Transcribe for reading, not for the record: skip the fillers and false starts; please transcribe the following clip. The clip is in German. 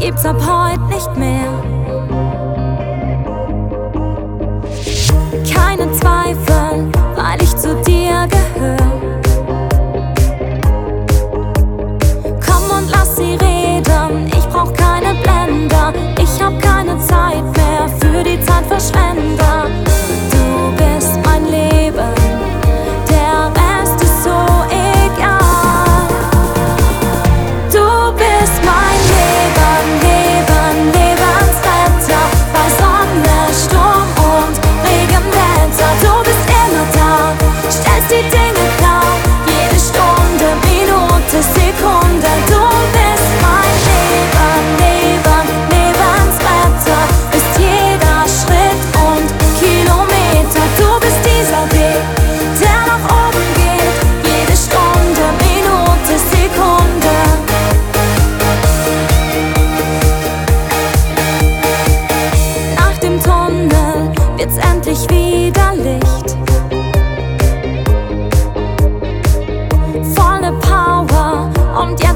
gibt's ab heute nicht mehr. Keine Zweifel, weil ich zu dir gehöre. Komm und lass sie reden, ich brauch keine Blender. Ich hab keine Zeit mehr für die Zeitverschwender. Du bist mein Leben, der Rest ist so egal. Du bist mein Leben, Leben, Lebensretter. Bei Sonne, Sturm und Regenwetter. Du bist immer da, stellst die Dinge klar. Jede Stunde, Minute, Sekunde. Du bist mein Leben, Leben, Lebensretter. Bist jeder Schritt und Kilometer. Du bist dieser Weg, der nach oben geht. Jede Stunde, Minute, Sekunde. Nach dem Tunnel wird's endlich wieder Licht. Volle Power und ja,